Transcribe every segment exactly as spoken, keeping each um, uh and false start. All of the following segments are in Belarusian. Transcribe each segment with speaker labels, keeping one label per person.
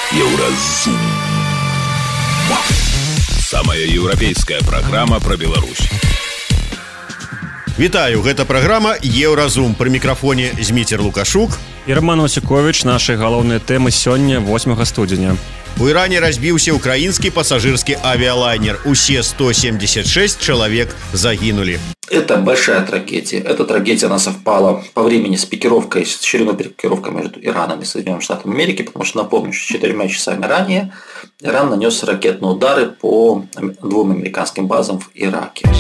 Speaker 1: Еўразум. Самая еўрапейская праграма пра Беларусь.
Speaker 2: Вітаю, гэта праграма Еўразум. Пры мікрафоне Зміцер Лукашук
Speaker 3: і Роман Осіковіч. Нашы галоўныя тэмы сёння, восьмага студзеня.
Speaker 2: У Іране разбіўся украінскі пассажирский авиалайнер. Усе сто семьдесят шесть человек загинули.
Speaker 4: Это большая трагедия. Эта трагедия, она совпала по времени с пикировкой, с очередной пикировкой между Ираном и Соединенными Штатами Америки, потому что, напомню, что четырьмя часами ранее Иран нанес ракетные удары по двум американским базам в Ираке.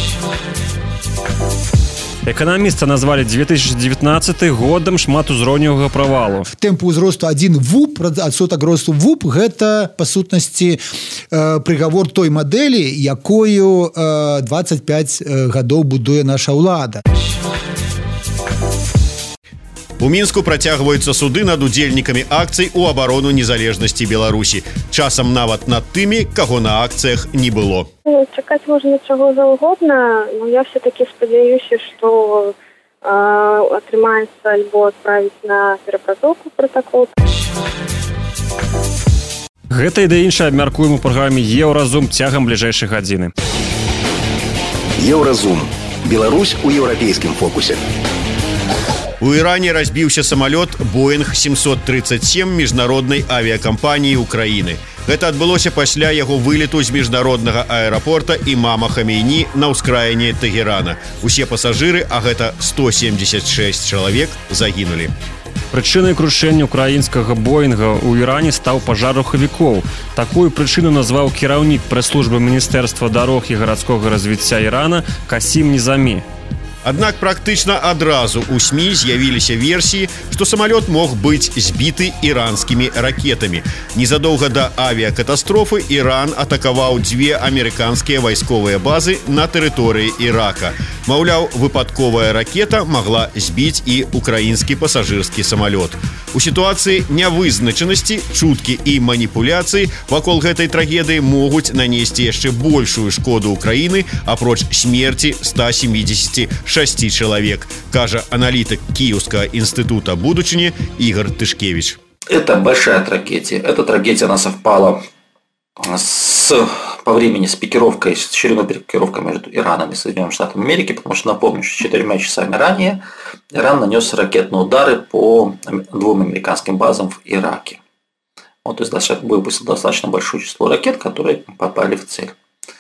Speaker 3: Эканамісты назвалі две тысячи девятнадцаты годам шматузроўневага правалу.
Speaker 5: Тэмп узросту адзін вуп, адсотак росту вуп, гэта па сутнасці э, прыгавор той мадэлі, якую э, двадцать пять гадоў будуе наша ўлада.
Speaker 2: У Мінску працягваюцца суды над удзельнікамі акцый у абарону незалежнасці Беларусі. Часам нават над тымі, каго на акцыях не было.
Speaker 6: Чакаць можна чаго заўгодна, но я все-таки спадзяюся, што э, атрымаецца альбо адправіць на перапрацоўку пратакол.
Speaker 3: Гэта і да іншае абмяркуем у праграме Еўразум цягам бліжэйшай гадзіны.
Speaker 1: Еўразум. Беларусь у еўрапейскім фокусе.
Speaker 2: У Іране разбіўся самалёт Боинг семьсот тридцать семь міжнароднай авіякампаніі Украіны. Гэта адбылося пасля яго вылету з міжнароднага аэрапорта імама Хамейні на ўскраіне Тэгерана. Усе пасажыры, а гэта сто семьдесят шесть чалавек, загінулі.
Speaker 3: Прычынай крушэння украінскага Боінга ў Іране стаў пажар рухавікоў. Такую прычыну назваў кіраўнік прэс-службы Міністэрства дарог і гарадскога развіцця Ірана Касім Нізамі.
Speaker 2: Аднак практычна адразу ў СМІ з'явіліся версіі, што самалёт мог быць збіты іранскімі ракетамі. Незадоўга да авіякатастрофы Іран атакаваў дзве амерыканскія вайсковыя базы на тэрыторыі Ірака. Маўляў, выпадковая ракета магла збіць і украінскі пасажырскі самалёт. У сітуацыі нявызначанасці, чуткі і маніпуляцыі вакол гэтай трагедыі могуць нанесці яшчэ большую шкоду Украіны, апроч смерці ста семидесяти шести чалавек, кажа аналітык Киевского института будучыні Игорь Тышкевич.
Speaker 4: Это большая трагедия. Эта трагедия, она совпала с, по времени с пикировкой, с очередной пикировкой между Ираном и Соединенными Штатами Америки, потому что, напомню, что четырьмя часами ранее Иран нанес ракетные удары по двум американским базам в Ираке. Вот, то есть достаточно, выпустил достаточно большое число ракет, которые попали в цель.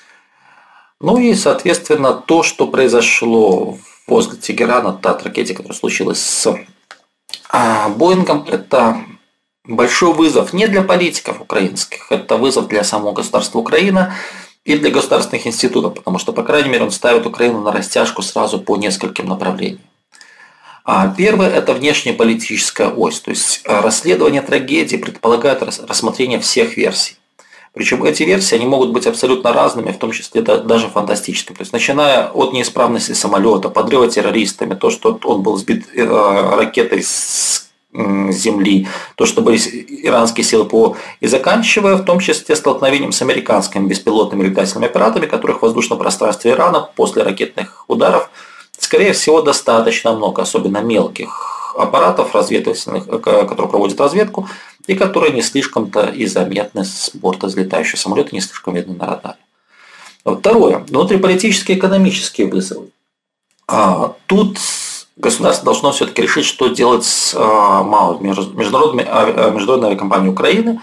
Speaker 4: Ну и, соответственно, то, что произошло возле Тегерана, та трагедия, которая случилась с а, Боингом, это большой вызов не для политиков украинских, это вызов для самого государства Украина и для государственных институтов, потому что, по крайней мере, он ставит Украину на растяжку сразу по нескольким направлениям. А первое – это внешнеполитическая ось, то есть расследование трагедии предполагает рассмотрение всех версий. Причем эти версии они могут быть абсолютно разными, в том числе даже фантастическими. То есть, начиная от неисправности самолета, подрыва террористами, то, что он был сбит ракетой с земли, то, что были иранские силы ПВО, и заканчивая в том числе столкновением с американскими беспилотными летательными аппаратами, которых в воздушном пространстве Ирана после ракетных ударов, скорее всего, достаточно много, особенно мелких аппаратов разведывательных, которые проводят разведку, и которые не слишком-то и заметны с борта взлетающего самолета, не слишком видны на радаре. Второе. Внутриполитические и экономические вызовы. Тут государство должно все-таки решить, что делать с МАО, Международной, международной авиакомпанией Украины.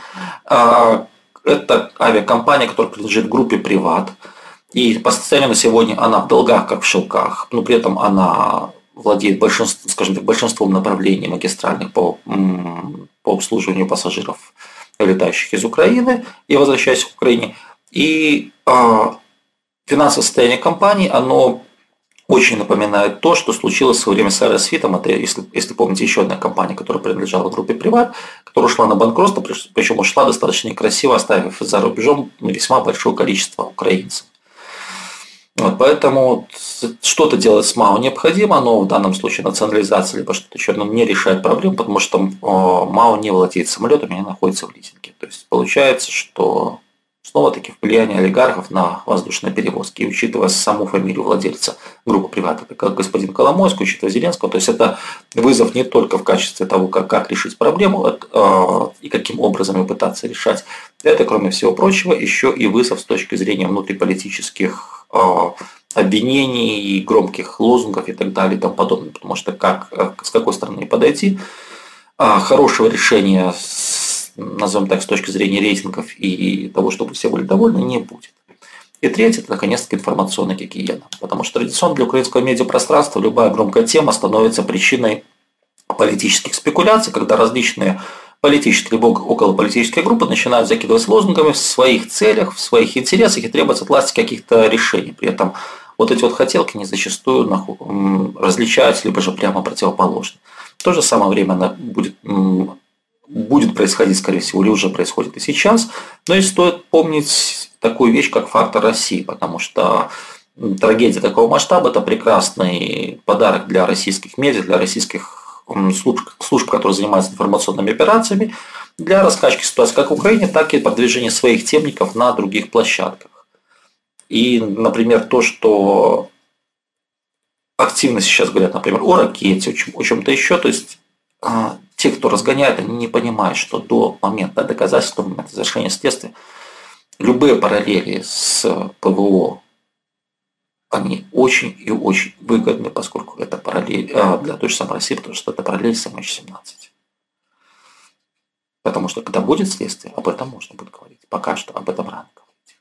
Speaker 4: Это авиакомпания, которая принадлежит группе «Приват». И по состоянию на сегодня она в долгах, как в шелках, но при этом она владеет большинством, скажем так, большинством направлений магистральных по, по обслуживанию пассажиров, летающих из Украины и возвращающихся к Украине. И э, финансовое состояние компании, оно очень напоминает то, что случилось в свое время с Аэросфитом. Это, если, если помните, еще одна компания, которая принадлежала группе «Приват», которая ушла на банкротство, причем ушла достаточно некрасиво, оставив за рубежом весьма большое количество украинцев. Вот, поэтому что-то делать с МАО необходимо, но в данном случае национализация либо что-то еще не решает проблем, потому что МАО не владеет самолетами, они находятся в лизинге. То есть получается, что снова-таки влияние олигархов на воздушные перевозки. И учитывая саму фамилию владельца группы приватов, как господин Коломойский, учитывая Зеленского, то есть это вызов не только в качестве того, как, как решить проблему э, и каким образом ее пытаться решать. Это, кроме всего прочего, еще и вызов с точки зрения внутриполитических э, обвинений и громких лозунгов и так далее и тому подобное. Потому что как, с какой стороны подойти, э, хорошего решения с назовем так, с точки зрения рейтингов и того, чтобы все были довольны, не будет. И третье, это наконец-таки информационная гигиена. Потому что традиционно для украинского медиапространства любая громкая тема становится причиной политических спекуляций, когда различные политические либо околополитические группы начинают закидывать лозунгами в своих целях, в своих интересах и требовать от власти каких-то решений. При этом вот эти вот хотелки не зачастую различаются, либо же прямо противоположны. В то же самое время будет будет происходить, скорее всего, или уже происходит и сейчас. Но и стоит помнить такую вещь, как фактор России, потому что трагедия такого масштаба – это прекрасный подарок для российских медиа, для российских служб, служб, которые занимаются информационными операциями, для раскачки ситуации как в Украине, так и продвижения своих темников на других площадках. И, например, то, что активно сейчас говорят, например, о ракете, о чем-то еще, то есть те, кто разгоняет, они не понимают, что до момента доказательства, до момента завершения следствия, любые параллели с ПВО, они очень и очень выгодны, поскольку это параллель для той же самой России, потому что это параллель с эм эйч семнадцать. Потому что когда будет следствие, об этом можно будет говорить. Пока что об этом рано говорить.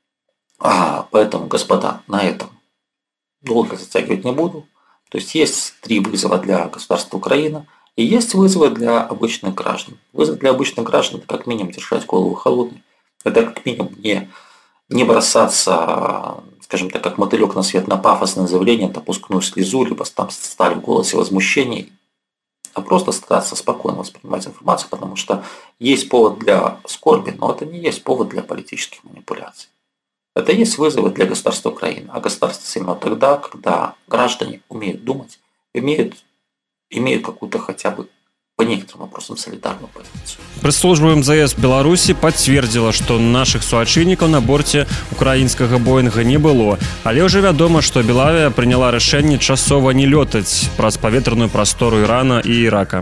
Speaker 4: А, поэтому, господа, на этом долго затягивать не буду. То есть есть три вызова для государства Украина. И есть вызовы для обычных граждан. Вызов для обычных граждан – это как минимум держать голову холодной. Это как минимум не, не бросаться, скажем так, как мотылек на свет на пафосное заявление, напускную слезу, либо там стали в голосе возмущений, а просто стараться спокойно воспринимать информацию, потому что есть повод для скорби, но это не есть повод для политических манипуляций. Это есть вызовы для государства Украины. А государство сильно тогда, когда граждане умеют думать, умеют имеют какую-то хотя бы по некоторым вопросам солидарную позицию.
Speaker 3: Прэс-служба эм зэ эс Беларусі пацвердзіла, што нашых суайчыннікаў на борце украінскага Боінга не было. Але ўжо вядома, што Белавія прыняла рашэнне часова не лётаць праз паветраную прастору Ірана і Ірака.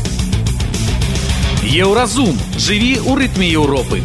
Speaker 7: Еўразум. Жыві ў рытме Еўропы.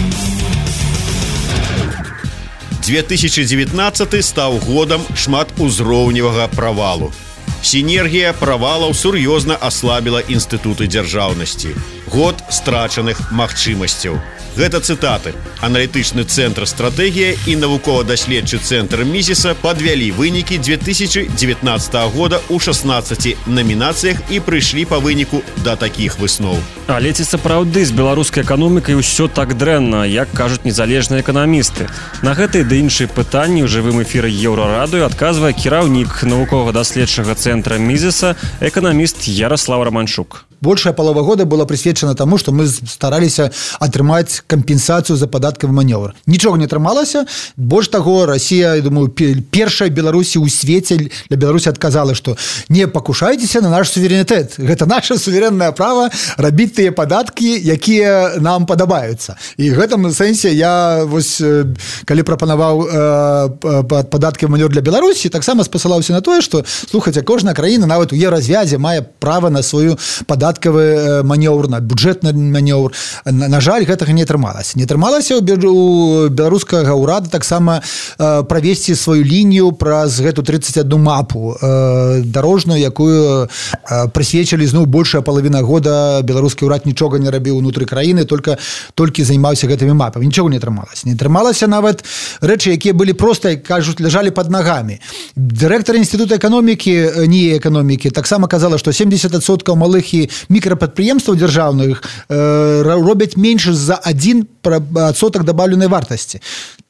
Speaker 2: две тысячи девятнадцатый стаў годам шматузроўневага правалу. Сінергія правалаў сур'ёзна аслабіла інстытуты дзяржаўнасці. Год страчаных магчымасцяў. Гэта цытаты. Аналітычны цэнтр «Стратэгія» і навукова-даследчы цэнтр «Мізіса» падвялі вынікі две тысячи девятнадцатого года ў шестнадцати намінацыях і прыйшлі па выніку да такіх высноў.
Speaker 3: Але ці сапраўды з беларускай эканомікай усё так дрэнна, як кажуць незалежныя эканамісты? На гэтыя ды іншыя пытанні ў жывым эфіры Еўрарадыё адказвае кіраўнік навукова-даследчага цэнтра «Мізіса», эканаміст Ярослав Романчук.
Speaker 5: Большая полова года была присвечена тому, что мы старались атрымаць компенсацию за податковый маневр. Ничего не атрымалася. Больше того, Россия, я думаю, первая Беларусь у свете для Беларуси отказала, что не покушайтесь на наш суверенитет. Это наше суверенное право рабіць тыя податки, якія нам падабаюцца. И в этом сенсе я, вось, калі прапанаваў э, податковый маневр для Беларуси, таксама спасылаўся на тое, что, слухайте, кожная краіна, нават у еўразвязе, мае право на свою податковую маневр, на бюджетны маневр. На, на жаль, гэтага не атрымалася. Не атрымалася у беларускага ўрада таксама э, правесці сваю лінію праз гэту тридцать одну мапу э, дарожную, якую э, прысвечылі зноў большая палавіна года беларускі ўрад нічога не рабіў унутры краіны, только толькі займаўся гэтымі мапамі. Нічога не атрымалася. Не атрымалася нават рэчы, якія былі проста, кажуць, ляжалі под нагамі. Дырэктар інстытута эканомікі, не эканомікі, таксама казала, што семьдесят адсоткаў малых і мікропрадпрыемстваў дзяржаўных э, робяць менш за один адсотак дабаўленай вартасці.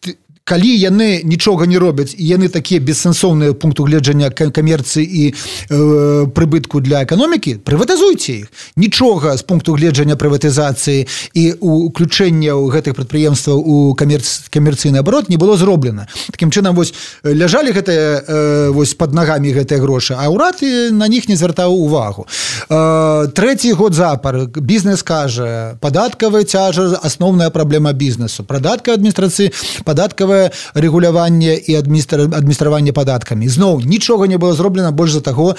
Speaker 5: калі яны нічога не робяць і яны такія бессэнсоўныя пункту гледжання камерцыі і э, прыбытку для эканомікі, прыватызуйце іх. Нічога з пункту гледжання прыватызацыі і уключэння гэтых прадпрыемстваў у камерц, камерцыйны абарот не было зроблена. Такім чынам вось ляжалі гэтыя э, вось пад нагамі гэтыя грошы, а ўрад на них не звяртаў увагу. Э, трэці год запар бізнес кажа, падаткавая цяжар асноўная праблема бізнесу. Падаткавая адміністрацыі, падаткавае рэгуляванне і адміністраванне падаткамі. Зноў нічога не было зроблена, больш за таго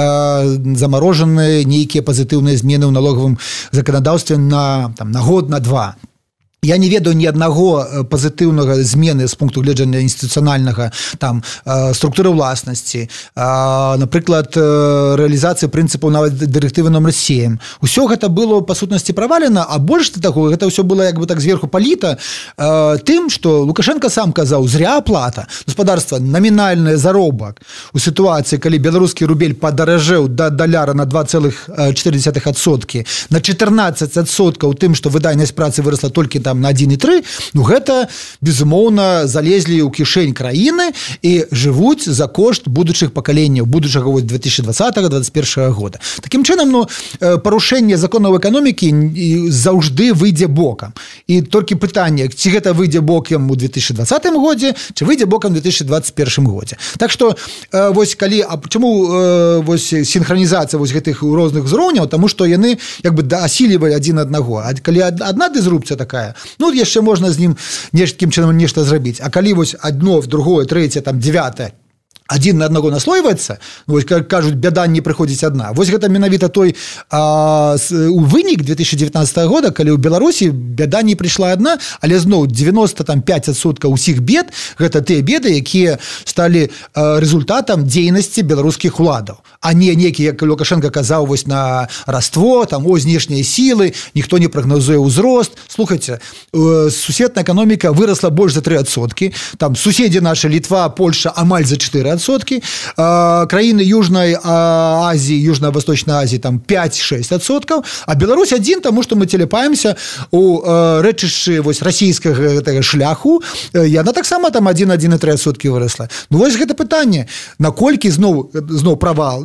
Speaker 5: э, замарожаныя нейкія пазітыўныя змены ў налогавым заканадаўстве на, там, на год, на два. Я не ведаю ні аднаго пазітыўнага змены з пункту гледжання інстытуцыянальнага, там, структуры ўласнасці, напрыклад, рэалізацыі прынцыпаў нават дырэктывы номер сем. Усё гэта было, па сутнасці, правалена, а больш таго, гэта ўсё было як бы так зверху паліта тым, што Лукашенко сам казаў, зря аплата. Гаспадарства, намінальны заробак у сітуацыі, калі беларускі рубель падаражэў да даляра на два цэлых чатыры дзесятых адсоткі, на чатырнаццаць адсоткаў тым, што выдайнасць працы вырасла толькі там на адзін і тры, ну гэта, безумоўна, залезлі ў кішэнь краіны і жывуць за кошт будучых пакаленняў, будучага две тысячи двадцатого — двадцать первого года. Такім чынам, ну, парушэнне законаў эканомікі заўжды выйдзе бокам. І толькі пытанне, ці гэта выйдзе бокам у две тысячи двадцатым годзе, ці выйдзе бокам у две тысячи двадцать первым годзе. Так што, вось калі, а чаму вось сінхранізацыя вось гэтых розных узроўняў, таму што яны як бы асілівалі адзін аднаго. А калі адна дызрупцыя такая, ну, яшчэ можна з ім нешкім чынам нешта зрабіць. А калі вось адно, другое, трэцяе, там, дзявятае, адзін на аднаго наслойваецца, вось, кажуць, бяда не прыходзіць адна. Вось гэта менавіта той а, у вынік две тысячи девятнадцатого года, калі ў Беларусі бяда не прыйшла адна, але зноў девяносто пять адсоткаў усіх бед гэта тыя беды, якія сталі а, результатам дзейнасці беларускіх уладаў, а не некі, як Лукашенко казаў, вось на раство, там, о, знешнія сілы, ніхто не прагнозуе ўзрост. Слухайце, суседная эканоміка вырасла больш за тры адсоткі, там суседзі нашы, Літва, Польша амаль за чатыры адсоткі, краіны Южнай Азіі, Южна-Восточнай Азіі там пять-шесть адсоткаў, а Беларусь адзін, таму што мы целепаемся у рэчышчы вось расійскага гэтага шляху, яна таксама там адзін — адзін і тры адсоткі вырасла. Ну вось гэта пытанне, наколькі зноў зноў правал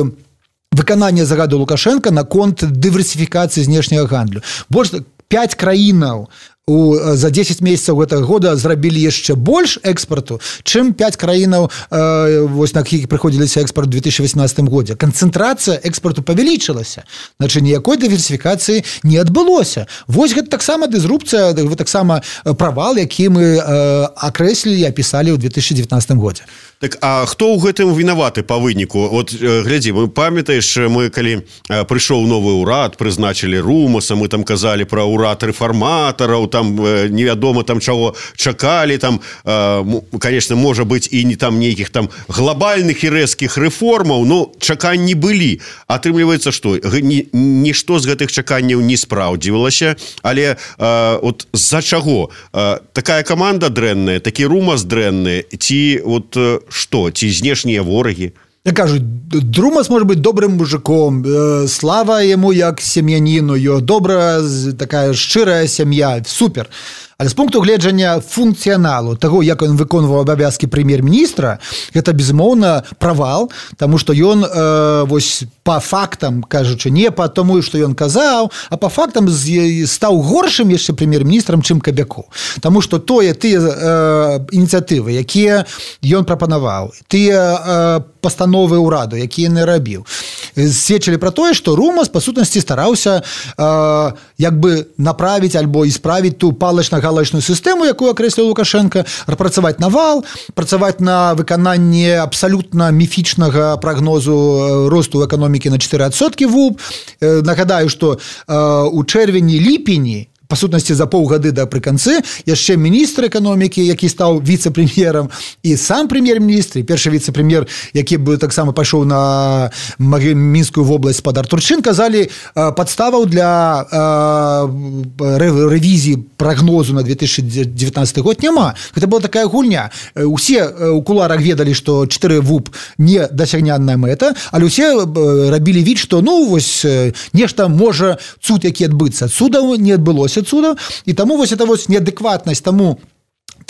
Speaker 5: выканання загаду Лукашенка наконт дыверсіфікацыі знешняга гандлю. Больш пять краінаў у, за десять месяцаў гэтага года зрабілі яшчэ больш экспарту, чым пять краінаў, э, вось на якіх прыходзіліся экспорт у две тысячи восемнадцатым годзе. Канцэнтрацыя экспарту павялічылася. Значит, ніякой дыверсіфікацыі не адбылося. Вось гэта таксама дызрупцыя, таксама правал, які мы э, акрэслілі і апісалі ў две тысячи девятнадцатым годзе.
Speaker 2: Так, а хто ў гэтым вінаваты па выніку? Вот глядзі, мы памятаеш, мы калі прыйшоў новы ўрад, прызначылі Румаса, мы там казалі пра ўрад рэфарматараў, там невядома там чаго чакалі, там, конечно, можа быць і не там нейкіх там глобальных і рэзкіх рэформаў, но чаканні былі. Атрымліваецца, што нішто з гэтых чаканняў не спраўдзівалася, але от з-за чаго? Такая каманда дрэнная, такі Румас дрэнны, ці вот што, ці знешнія ворагі?
Speaker 5: Я кажу, Румас может быть добрым мужиком, слава ему як сем'яніну, ё добрая такая шчырая сям'я, супер. Але з пункту гледжання функцыяналу таго, як ён выконваў абавязкі прэм'ер-міністра, гэта безумоўна правал, таму што ён э, вось па фактам, кажучы, не па тому, што ён казаў, а па фактам стаў горшым яшчэ прэм'ер-міністрам, чым Кабякоў. Таму што тое тыя э, ініцыятывы, якія ён прапанаваў, тыя э, пастановы ўраду, якія не рабіў, сведчылі пра тое, што Румас па сутнасці стараўся э, як бы направіць альбо ісправіць ту палачна-галачную сістэму, якую акрэсліў Лукашенко, працаваць на вал, працаваць на выкананне абсалютна міфічнага прагнозу росту эканомікі на чатыры адсоткі ВУП. Нагадаю, што у чэрвені-ліпені, па сутнасці за паўгады да прыканцы, яшчэ міністр эканомікі, які стаў віцэ-прэм'ерам, і сам прэм'ер-міністр, і першы віцэ-прэм'ер, які бы таксама пайшоў на Мінскую вобласць спадар Турчин, казалі, падставаў для рэвізіі прагнозу на две тысячи девятнадцатый год няма. Гэта была такая гульня. Усе у куларах ведалі, што чатыры ВУП не дасягненная мэта, але ўсе рабілі від, што ну вось нешта можа цуд які адбыцца. Цуда не адбылося цудаў, і таму вось это вось неадэкватнасць таму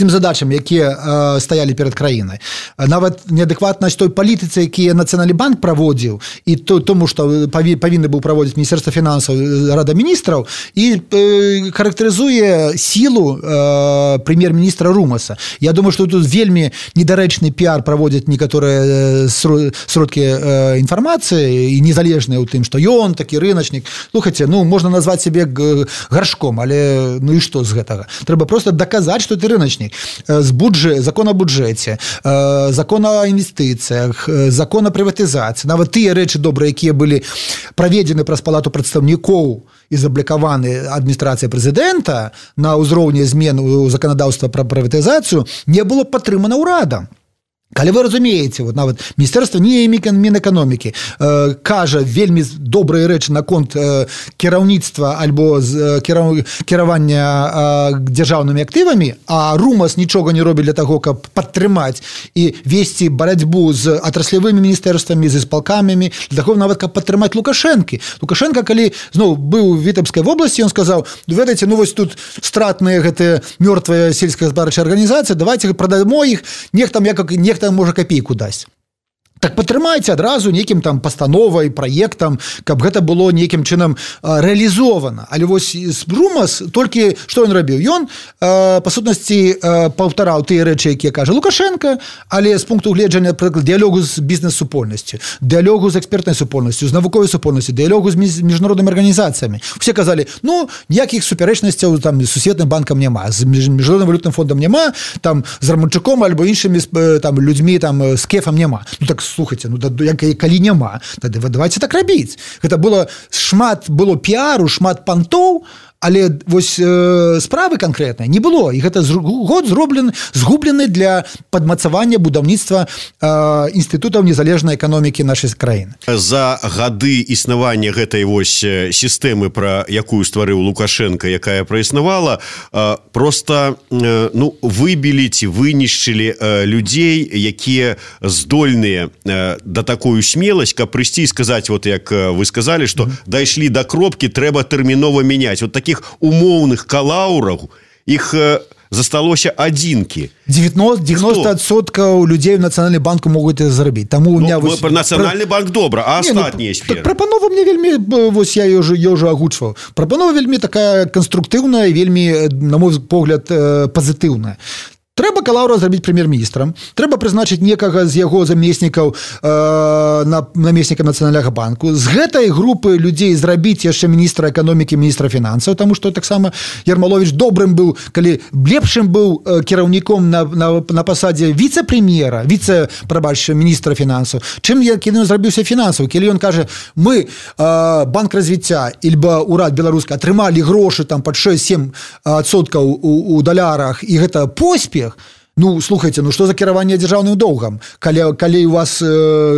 Speaker 5: тым задачам, якія э, стаялі перад краінай. Нават неадэкватнасць той палітыцы, якія Нацыянальны банк праводзіў, і то, тому, што паві, павінны быў праводзіць Міністэрства фінансаў, Рада міністраў, і э, характарызуе сілу э, прэм'ер-міністра Румаса. Я думаю, што тут вельмі недарэчны піар праводзяць некаторыя сродкі э, інфармацыі і незалежныя ў тым, што ён такі рыначнік. Слухайце, ну, можна назваць сябе гаршком, але ну і што з гэтага? Трэба проста даказаць, што ты рыначнік. З бюджэт, закон о бюджэце, закон о інвестыцыях, закон о прыватызацыі, нават тыя рэчы добрыя, якія былі праведзены праз палату прадстаўнікоў і заблокаваны адміністрацыя прэзідэнта на ўзроўні змен у заканадаўства пра прыватызацыю, не было падтрымана ўрадам. Калі вы разумееце, вот нават Міністэрства Мінэканомікі э, кажа вельмі добрыя рэчы наконт э, кіраўніцтва альбо з, э, кіраў, кіравання э, дзяржаўнымі актывамі, а Румас нічога не робіць для таго, каб падтрымаць і весці барацьбу з атраслявымі міністэрствамі, з испалкамамі, для таго нават каб падтрымаць Лукашэнкі. Лукашенко, калі зноў быў у Вітэбскай вобласці, ён сказаў: ведаеце, ну вось тут стратныя гэтыя мёртвыя сельскагаспадарчыя арганізацыі, давайте прадамо іх, нех там як нех там можа копейку дасць. Так падтрымайце адразу нейкім там пастановай, праектам, каб гэта было нейкім чынам рэалізована. Але вось Румас толькі што ён рабіў? Ён па сутнасці паўтараў тыя рэчы, якія кажа Лукашенко, але з пункту гледжання дыялогу з бізнес-супольнасцю, дыялогу з экспертнай супольнасцю, з навуковай супольнасцю, дыялогу з міжнароднымі арганізацыямі. Усе казалі: ну, ніякіх супярэчнасцяў там з Сусветным банкам няма, з міжнародным валютным фондам няма, там з Раманчуком альбо іншымі там людзьмі там з Кефам няма. Ну так слухайте, ну калі няма, тады давайте так рабіць. Гэта было шмат было піару, шмат пантоў, але вось э, справы канкрэтнай не было, і гэта год зроблены згублены для падмацавання будаўніцтва э, інстытутаў незалежнай эканомікі нашай краіны.
Speaker 2: За гады існавання гэтай вось сістэмы, пра якую стварыў Лукашенко, якая праіснавала, э, просто э, ну выбілі ці вынішчылі э, людзей, якія здольныя э, да такую смеласць, каб прыйсці і сказаць, вот як вы сказалі, што mm-hmm. дайшлі да кропкі, трэба тэрмінова мяняць. Вот такі умоўных калаўраў іх э, засталося адзінкі.
Speaker 5: девяносто адсоткаў людзей у Нацыянальны банку могуць зарабіць. Таму у меня
Speaker 2: ну, вось Нацыянальны банк добра, а астатнія ну, сферы.
Speaker 5: Прапанова мне вельмі вось я ўжо я ўжо агучваў. Прапанова вельмі такая канструктыўная, вельмі, на мой погляд, пазітыўная. Трэба калаўра зрабіць прэм'ер-міністрам, трэба прызначыць некага з яго замеснікаў э, на намеснікам Нацыянальнага банку. З гэтай групы людзей зрабіць яшчэ міністра эканомікі, міністра фінансаў, таму што таксама Ярмаловіч добрым быў, калі лепшым быў э, кіраўніком на, на, на пасадзе віцэ-прэм'ера, віцэ, прабачце, міністра фінансаў. Чым які ён зрабіўся фінансаў? Калі ён кажа: мы, э, банк развіцця, ільба ўрад беларускі, атрымалі грошы там пад шэсць-сем адсоткаў у, у далярах, і гэта поспех. Ну, слухайте, ну што за кіраванне дзяржаўным доўгам? Калі, калі у вас э,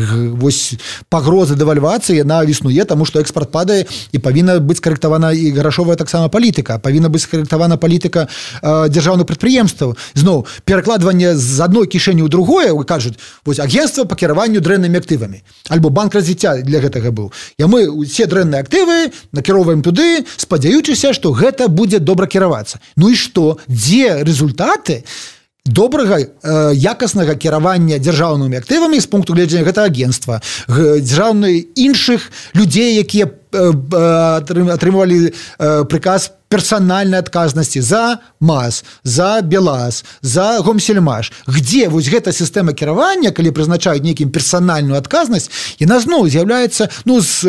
Speaker 5: вось пагроза дэвальвацыі, яна існуе, таму што экспарт падае, і павінна быць скарэктавана і грашовая таксама палітыка, павінна быць скарэктавана палітыка э, дзяржаўных прадпрыемстваў. Зноў, перакладванне з адной кішэні ў другое, кажуць, вось агенцтва па кіраванню дрэннымі актывамі, альбо банк развіцця для гэтага быў. І мы усе дрэнныя актывы накіроўваем туды, спадзяючыся, што гэта будзе добра кіравацца. Ну і што? Дзе результаты добрага, э, якаснага кіравання дзяржаўнымі актывамі з пункту гледжання гэта агенцтва, дзяржаўных іншых людзей, якія э, э, атрымвалі э, прыказ персанальнай адказнасці за МАЗ, за БелАЗ, за Гомсельмаш. Где вось гэта сістэма кіравання, калі прызначаюць нейкім персанальную адказнасць, яна зноў з'яўляецца ну, з,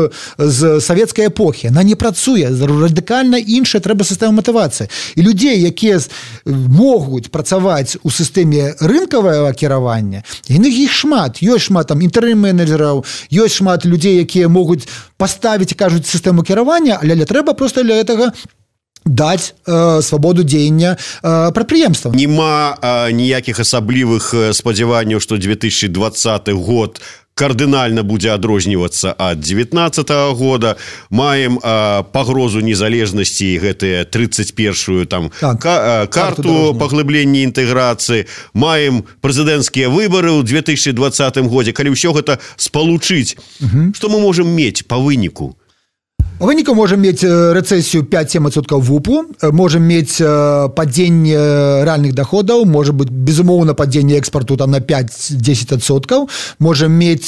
Speaker 5: з савецкай эпохі. Яна не працуе, радыкальна іншая трэба сістэма матывацыі. І людзей, якія могуць працаваць у сістэме рынкавага кіравання, яны іх шмат. Ёсць шмат там інтэрым-менеджераў, ёсць шмат людзей, якія могуць паставіць, кажуць, сістэму кіравання, але трэба проста для гэтага даць э, свабоду дзеяння э, прадпрыемствам.
Speaker 2: Нема э, ніякіх асаблівых спадзяванняў, што две тысячи двадцаты год кардынальна будзе адрознівацца ад девятнадцатого года. Маем э, пагрозу незалежнасці, гэтыя тридцать першую там так, ка, э, карту, карту паглыблення інтэграцыі. Маем прэзідэнцкія выбары ў две тысячи двадцатым годзе. Калі ўсё гэта спалучыць, угу. Што мы можам мець па выніку?
Speaker 5: Выніку можем мець рэцэсію пять-семь адсоткаў вупу, можем мець падзенне рэальных доходаў, можа быць безумоўна падзенне экспарту там на пять-десять адсоткаў, можем мець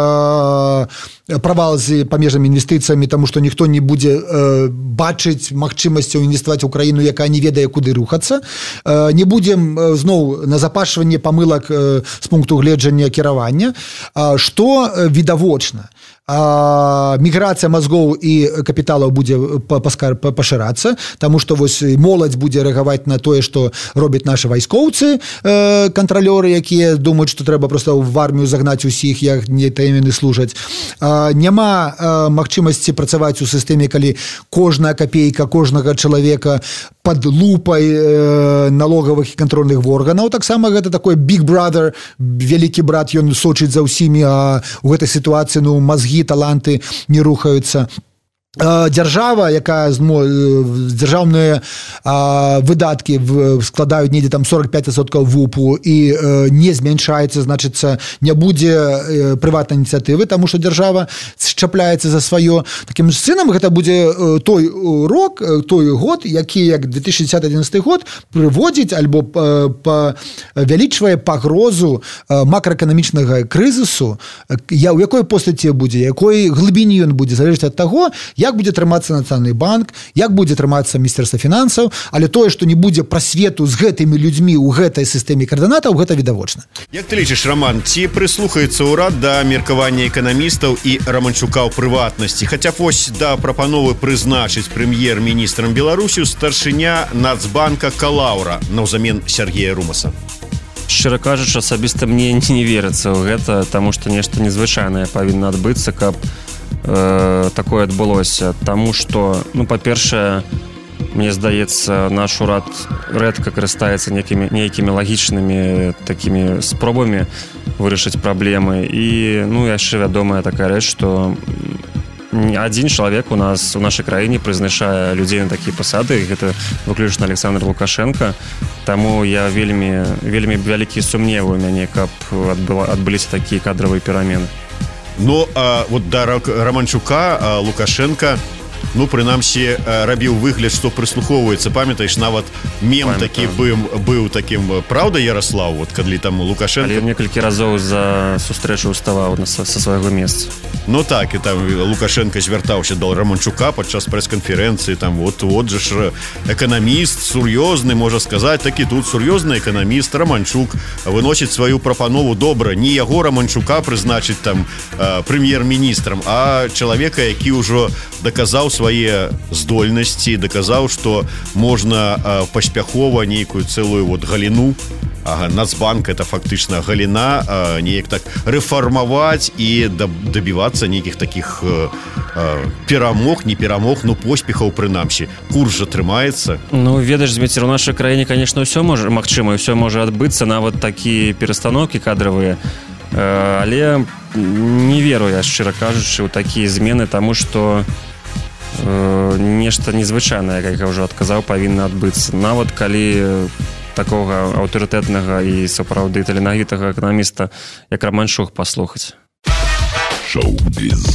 Speaker 5: правал з памежнымі інвестыцыямі, таму што ніхто не будзе бачыць магчымасцяў інвеставаць у краіну, якая не ведае куды рухацца. Не будзем зноў назапашванне памылак з пункту гледжання кіравання, што відавочна. А міграцыя мазгоў і капіталаў будзе пашырацца, таму што вось моладзь будзе рэагаваць на тое, што робяць нашы вайскоўцы, кантралёры, якія думаюць, што трэба проста в армію загнаць усіх, як не таімены служаць. Няма магчымасці працаваць у сістэме, калі кожная капейка кожнага чалавека пад лупай налогавых і кантрольных органаў. Таксама гэта такой big brother, вялікі брат, ён сочыць за ўсімі, а у гэтай сітуацыі ну мазгі, таланты не рухаюцца. Дзяржава, якая дзяржаўныя выдаткі складаюць недзе там сорок пять адсоткаў вупу і не змяншаецца, значыцца, не будзе прыватнай ініцыятывы, таму што дзяржава счапляецца за сваё. Такім чынам гэта будзе той рок, той год, які як две тысячи десятый-одиннадцатый год прыводзіць альбо павялічвае пагрозу макраэканамічнага крызісу, у якой постаці будзе, якой глыбіні ён будзе, залежыць ад таго, як будзе трымацца Нацыянальны банк, як будзе трымацца Міністэрства фінансаў, але тое, што не будзе прасвету з гэтымі людзьмі ў гэтай сістэме каардынатаў, гэта відавочна.
Speaker 2: Як ты лічыш, Роман, ці прыслухаецца ўрад да меркавання эканамістаў і Романчука ў прыватнасці? Хаця вось да прапановы прызначыць прэм'ер-міністрам Беларусі старшыня Нацбанка Калаўра наўзамен Сергея Румаса.
Speaker 3: Шчыра кажучы, асабіста мне не верыцца ў гэта, таму што нешта незвычайнае павінна адбыцца, каб такое адбылося, таму што, ну, па-першае, мне здаецца, наш урад рэдка карыстаецца нейкімі, нейкімі лагічнымі такімі спробамі вырашыць праблемы. І, ну, яшчэ вядомая такая рэч, што адзін чалавек у нас у нашай краіне прызначае людзей на такія пасады, гэта выключна Александр Лукашенко. Таму я вельмі, вельмі вялікія сумневы у мяне, каб адбыла, адбыліся такія кадравыя перамены.
Speaker 2: Но а, вот да Романчука а, Лукашенко, ну, прынамсі, рабіў выгляд, што прыслухоўваецца. Памятаеш, нават мем Памятаю. такі быў, быў такім, правда, Ярослав, вот, калі там Лукашенко...
Speaker 3: Але некалькі разоў за сустрэчу уставаў са, са свайго месца.
Speaker 2: Ну так, і там Лукашенко звяртаўся да Романчука падчас прэс-канферэнцыі, там вот, вот же ж эканаміст, сур'ёзны, можа сказаць, такі тут сур'ёзны эканаміст, Романчук выносіць сваю прапанову добра, не яго Романчука прызначыць там прэм'ер-міністрам, а чалавека, які ўжо даказаў свае здольнасці, даказаў, што можна а, паспяхова нейкую цэлую вот галіну, ага, Нацбанк это фактычна галіна, а, неяк так рэфармаваць і дабівацца нейкіх такіх а, а, перамог, не перамог, но поспехаў прынамсі. Курс жа трымаецца.
Speaker 3: Ну, ведаеш, Зміцер, у нашай краіне, конечно, ўсё можа, магчыма, ўсё можа адбыцца, нават такія перастаноўкі кадравыя, але не веру я, шчыра кажучы, у такія змены, таму што нешта незвычайнае, як я ўжо адказаў, павінна адбыцца. Нават калі такога аўтарытэтнага і сапраўды таленавітага эканаміста, як Романчук, паслухаць.
Speaker 1: Шоу-біз.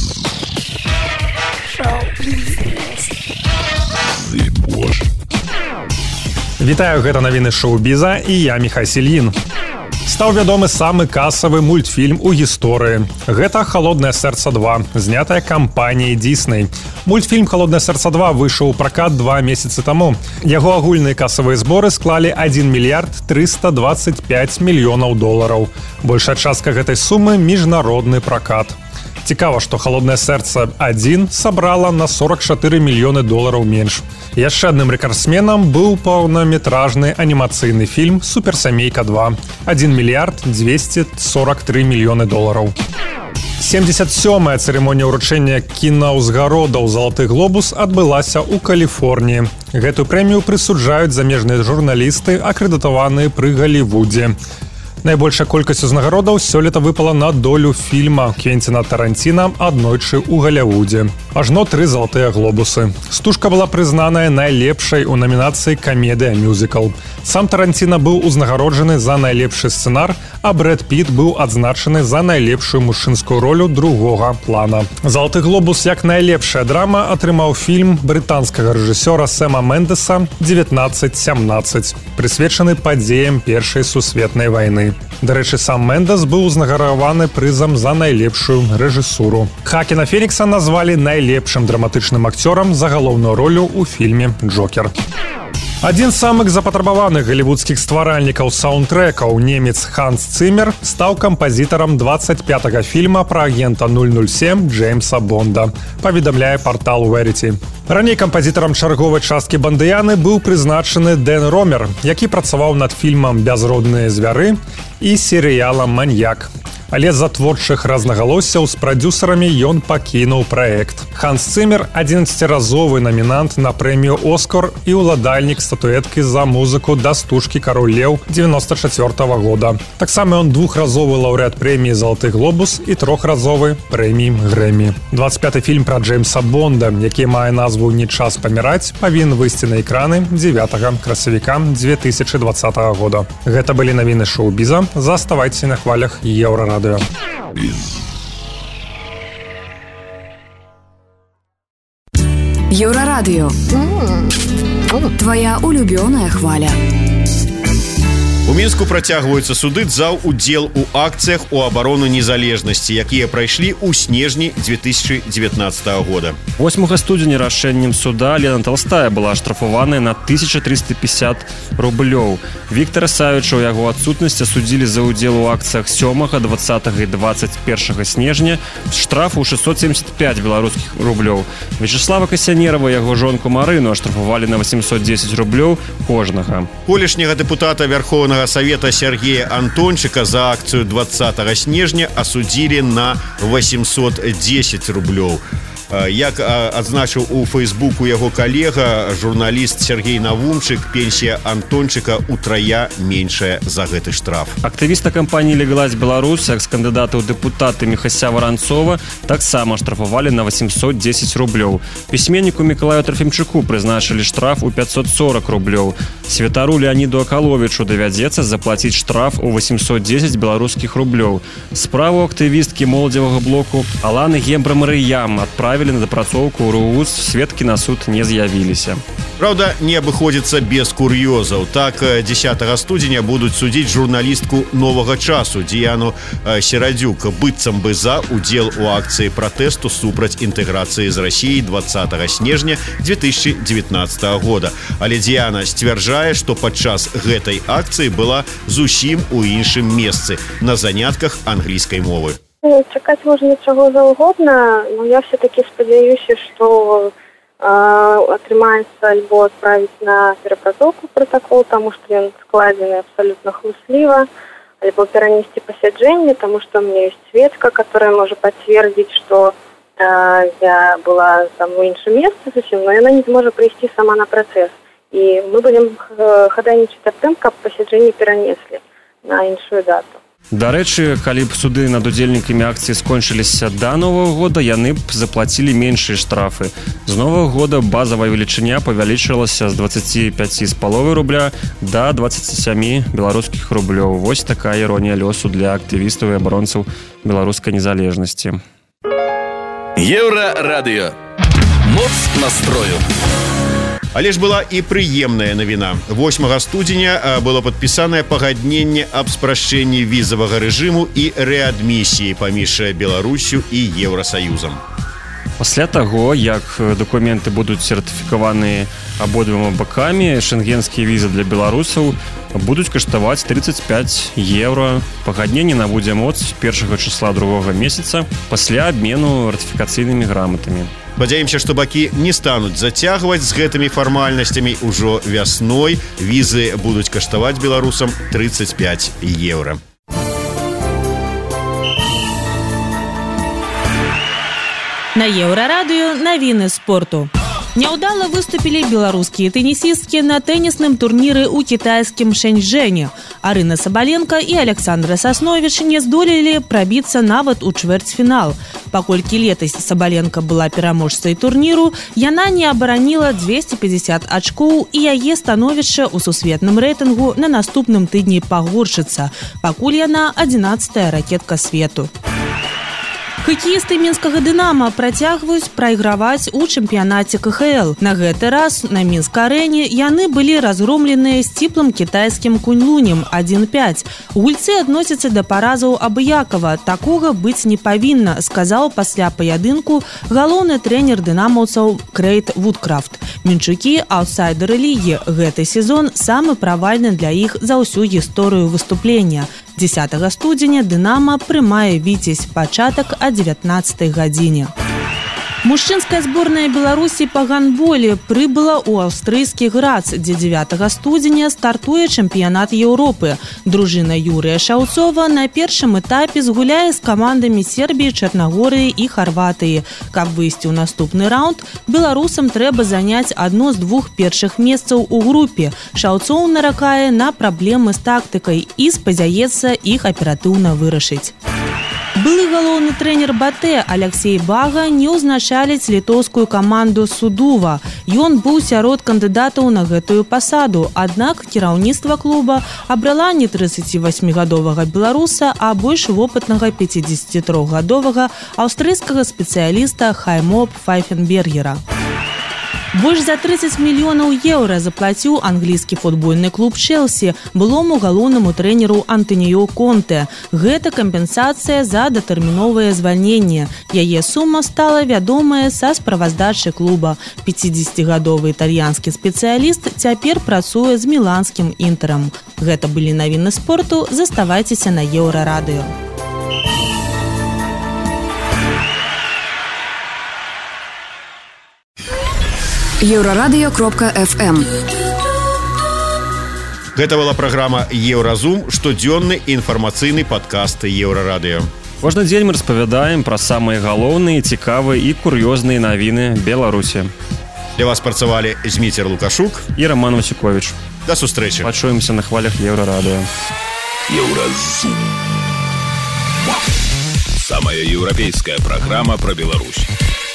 Speaker 8: Вітаю, гэта навіны шоу-біза і я Міхай Сільін. Стаў вядомы самы касавы мультфільм у гісторыі. Гэта «Холодное сердце два», знятая кампаніяй Disney. Мультфільм «Холодное сердце два» выйшаў у пракат два месяцы таму. Яго агульныя касавыя зборы склалі один мільярд триста двадцать пять мільёнаў долараў. Большая частка гэтай сумы – міжнародны пракат. Цікава, што «Холодное сердце один» сабрала на сорок чатыры мільёны долараў менш. Яшчэ адным рэкардсменам быў паўнаметражны анімацыйны фільм «Суперсямейка два» – один мільярд двести сорок три мільёны долараў. семьдесят сёмая цырымонія ўручэння кінаўзгародаў «Залаты глобус» адбылася ў Каліфорніі. Гэтую прэмію прысуджаюць замежныя журналісты, акрэдытаваныя пры Галівудзе. Найбольшая колькасць узнагародаў сёлета выпала на долю фільма Квенціна Таранціна «Аднойчы ў Галлівудзе». Ажно тры залатыя глобусы. Стужка была прызнаная найлепшай у намінацыі камедыя-мюзікл. Сам Таранціна быў узнагароджаны за найлепшы сцэнар, а Брэд Піт быў адзначаны за найлепшую мужчынскую ролю другога плана. Залаты глобус як найлепшая драма атрымаў фільм брытанскага рэжысёра Сэма Мендеса «девятнадцать семнадцать», прысвечаны падзеям Першай сусветнай вайны. Дарэчы, сам Мендес быў узнагараваны прызам за найлепшую рэжысуру. Хакіна Фенікса назвалі найлепшым драматычным акцёрам за галоўную ролю ў фільме «Джокер». Адзін з самых запатрабаваных галівудскіх стваральнікаў саундтрэкаў, немец Ханс Цімер, стаў кампазітарам двадцать пятага фільма пра агента нуль нуль сем Джеймса Бонда, паведамляе партал Verity. Раней кампазітарам чарговай часткі Бандыяны быў прызначаны Дэн Ромер, які працаваў над фільмам «Бязродныя звяры» і серыялам «Маньяк». Але з-за творчых рознагалоссяў з прадзюсарамі ён пакінуў праект. Ханс Цімер – адзінаццаціразовы намінант на прэмію «Оскар» і ўладальнік статуэткі за музыку да стужкі «Кароль Леў» дзевяносто чацвёртага года. Таксама ён двухразовы лаўрэат прэміі «Залаты глобус» і трохразовы прэміі «Грэмі». двадцать пяты фільм пра Джеймса Бонда, які мае назву «Не час паміраць», павінен выйсці на экраны дзевятага красавіка две тысячи двадцатага года. Гэта былі навіны шоу-біза. Заставайцеся на хвалях Еўрарадыё.
Speaker 9: Еўрарадыё. Твоя улюбёная хваля.
Speaker 2: У Мінску працягваюцца суды за удзел у акцыях у абарону незалежнасці, якія прайшлі ў снежні две тысячи девятнадцатага года.
Speaker 3: восьмага студзеня рашэннем суда Лена Толстая была аштрафаваная на тысяча триста пятьдесят рублёў. Віктара Савіча ў яго адсутнасці судзілі за удзел у акцыях сёмага, двадцатага і двадцать першага снежня штраф у шестьсот семьдесят пять беларускіх рублёў. Вячеслава Касянерова і яго жонку Марыну аштрафавалі на восемьсот десять рублёў кожнага.
Speaker 2: Колішняга депутата Верховнага Совета Сергея Антончика за акцию двадцатого снежня осудили на восемьсот десять рублёў. Як адзначыў у Фейсбуку яго калега, журналіст Сергей Навумчык, пенсія Антончыка утрая меншая за гэты штраф.
Speaker 3: Актывіста кампаніі «Легалайз Беларусь», экс-кандыдата ў дэпутаты Міхася Варанцова, таксама штрафавалі на восемьсот десять рублёў. Пісьменніку Мікалаю Трофімчуку прызначылі штраф у пятьсот сорок рублёў. Святару Леоніду Акаловічу давядзецца заплаціць штраф у восемьсот десять беларускіх рублёў. Справу актывісткі моладзевага блоку Аланы Гембра-Марыям адправілі на дапрацоўку ў РУУС, сведкі на суд не з'явіліся.
Speaker 2: Правда, не абыходзіцца без кур'ёзаў. Так, дзесятага студзеня будуць судзіць журналістку «Новага часу» Діяну Серадзюк, быццам бы за удзел у акцыі пратэсту супраць інтэграцыі з Расіяй двадцатага снежня две тысячи девятнадцатага года. Але Діяна сцвярджае, што падчас гэтай акцыі была зусім у іншым месцы, на занятках англійскай мовы.
Speaker 6: Чакаць можна чаго заўгодна, но я все-таки спадзяюся, што э, атрымаецца альбо адправіць на перапрацоўку протакол, таму што ён складзены абсалютна хлусліва, альбо перанесці пасяджэнне, таму што у меня ёсць сведка, которая можа пацвердзіць, што э, я была там у іншым месцы зусім, но яна не зможа прыйсці сама на працэс. І мы будзем хадайнічаць аб тым, каб пасяджэнне перанеслі на іншую дату.
Speaker 3: Дарэчы, калі б суды над удзельнікамі акцыі скончыліся да Новага года, яны б заплацілі меншыя штрафы. З Новага года базавая велічыня павялічылася з двадцати пяти з паловай рубля да двадцати семи беларускіх рублёў. Вось такая іронія лёсу для актывістаў і абаронцаў беларускай незалежнасці.
Speaker 7: Еўрарадыё. Моц настрою.
Speaker 2: Але ж была і прыемная навіна. восьмага студзеня было падпісанае пагадненне аб спрашчэнні візавага рэжыму і рэадмісіі паміж Беларусю і Еўрасаюзам.
Speaker 3: Пасля таго, як дакументы будуць сертыфікаваныя абодвума бакамі, шэнгенскія візы для беларусаў будуць каштаваць тридцать пять еўра. Пагадненне набудзе моц першага числа другога месяца пасля абмену ратыфікацыйнымі граматамі.
Speaker 2: Спадзяемся, што бакі не стануць зацягваць з гэтымі фармальнасцямі. Ужо вясной візы будуць каштаваць беларусам тридцать пять еўра.
Speaker 10: На Еўрарадыё навіны спорту. Няўдала выступілі беларускія тэнісісткі на тэнісным турніры ў кітайскім Шэньчжэне. Арына Сабаленка і Александра Сасновіч не здолелі прабіцца нават у чвэрцьфінал. Паколькі летась Сабаленка была пераможцай турніру, яна не абараніла дзвесце пятьдесят ачкоў і яе становішча ў сусветным рэйтынгу на наступным тыдні пагоршыцца, пакуль яна адзінаццатая ракетка свету. Хакеісты мінскага «Дынама» працягваюць прайграваць у чэмпіянаце ка ха эл. На гэты раз на Мінск-арэне яны былі разгромленыя сціплым кітайскім Куньлунем адзін пяць. Гульцы адносяцца да паразаў абыякава. Такога быць не павінна, сказаў пасля паядынку галоўны трэнер дынамаўцаў Крэйт Вудкрафт. Мінчукі – аўтсайдеры лігі. Гэты сезон самы правальны для іх за ўсю гісторыю выступлення. дзесятага студзеня «Дынама» прымае «Віцязь», пачатак о дзевятнаццатай гадзіне. Мужчынская зборная Беларусі па гандболе прыбыла ў аўстрыйскі Грац, дзе дзевятага студзеня стартуе чэмпіянат Еўропы. Дружына Юрыя Шаўцова на першым этапе згуляе з камандамі Сербіі, Чарнагорыі і Харватыі. Каб выйсці ў наступны раунд, беларусам трэба заняць адно з двух першых месцаў у групе. Шаўцоў наракае на праблемы з тактыкай і спадзяецца іх аператыўна вырашыць. Былы галоўны трэнер «Батэ» Алексей Бага не ўзначаліць літоўскую каманду «Судува». Ён быў сярод кандыдатаў на гэтую пасаду, аднак кіраўніцтва клуба абрала не трыццацівасьмігадовага беларуса, а больш вопытнага пяцідзесяцітрохгадовага аўстрыйскага спецыяліста Хаймо Пфайфенбергера. Больш за трыццаць мільёнаў еўра заплаціў англійскі футбольны клуб «Чэлсі» былому галоўнаму трэнеру Антаніо Контэ. Гэта кампенсацыя за датэрміновае звальненне. Яе сума стала вядомая са справаздачы клуба. пяцідзесяцігадовы італьянскі спецыяліст цяпер працуе з міланскім «Інтэрам». Гэта былі навіны спорту. Заставайцеся на Еўрарадыё.
Speaker 9: Еўрарадыё кропка эф эм.
Speaker 2: Гэта была праграма «Еўразум», штодзённы інфармацыйны падкаст Еўрарадыё.
Speaker 3: Кожны дзень мы распавядаем пра самыя галоўныя, цікавыя і кур'ёзныя навіны Беларусі.
Speaker 2: Для вас працавалі Зміцер Лукашук
Speaker 3: і Роман Васюкович.
Speaker 2: До сустрэчы.
Speaker 3: Пачуемся на хвалях Еўрарадыё.
Speaker 1: Еўразум. Самая еўрапейская праграма пра Беларусь.